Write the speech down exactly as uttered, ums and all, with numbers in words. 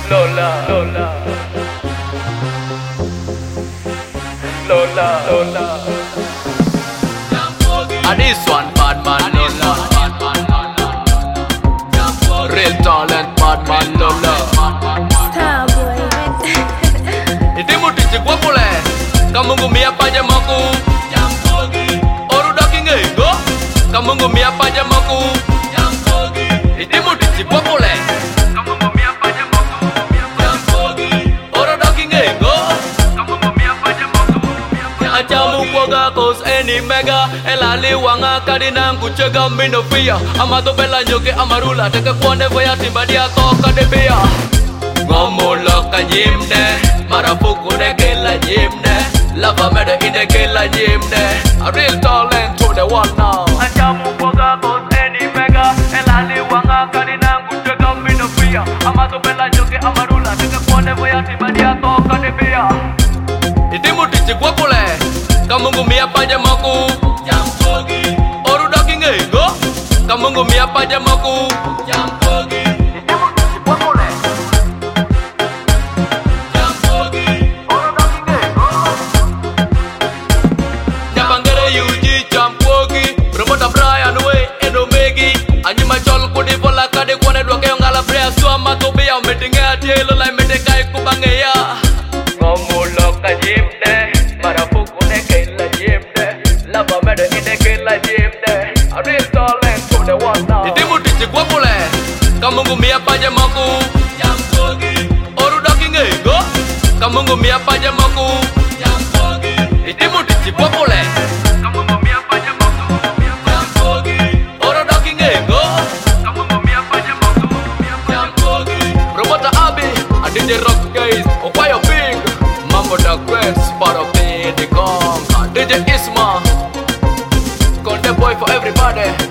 Lola, Lola, Lola, Lola. And this one, bad man, Lola. Real talent, bad man, Lola. Starboy. Itimu tichi kwa pule, kamungu mia paja maku. Oru daki ngego, kamungu mia paja maku. Itimu tichi kwa pule, kamungu mia paja maku. Oru daki ngego, kamungu mia paja maku. Achamu kwaga cause any mega elali wanga kadina nguchega mino fia amato bela nyoke amarula teke kwone voya timbadia toka de bia ngomulo kanyimne marafuku de kila jimne lava mede inde kila jimne a real talent to the one now. Achamu kwaga cause any mega elali wanga kadina nguchega mino fia amato bela nyoke amarula teke kwone voya timbadia toka de bia itimu tichi kwa kule kamungu mia paja maku oru daki ngego kamungu mia paja maku itimu tichi kwa kule oru daki ngego Nyabangere yuji champogi Promota Brian we endo megi Anyima chol kudi vola kade kwane dwake yongala brea Sua matobia umetinge atielo la imetekai kubange ya ngomulo kajimne marafuku ne kila jimne lava mede inde kila jimne a real talent to the one now. Itimu tichi kwa pule kamungu mia paja maku oru daki ngego kamungu mia paja maku itimu tichi kwa pule kamungu mia paja maku oru daki ngego kamungu mia paja maku Promota Abi a D J Rock guys Okwayo Big Mambo the Quest part of the Indicom D J Isma Conde boy for everybody.